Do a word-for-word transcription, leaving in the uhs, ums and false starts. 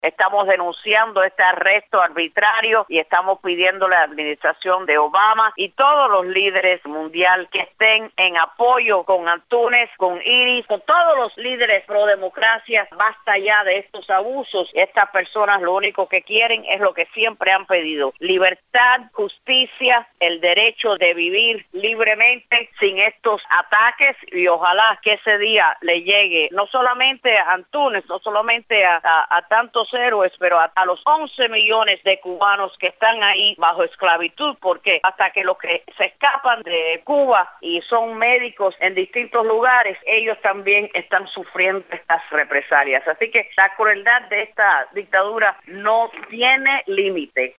Estamos denunciando este arresto arbitrario y estamos pidiéndole a la administración de Obama y todos los líderes mundial que estén en apoyo con Antúnez, con Iris, con todos los líderes pro democracia. Basta ya de estos abusos. Estas personas lo único que quieren es lo que siempre han pedido: libertad, justicia, el derecho de vivir libremente sin estos ataques, y ojalá que ese día le llegue no solamente a Antúnez, no solamente a, a, a tantos héroes, pero a, a los once millones de cubanos que están ahí bajo esclavitud, porque hasta que los que se escapan de Cuba y son médicos en distintos lugares, ellos también están sufriendo estas represalias. Así que la crueldad de esta dictadura no tiene límite.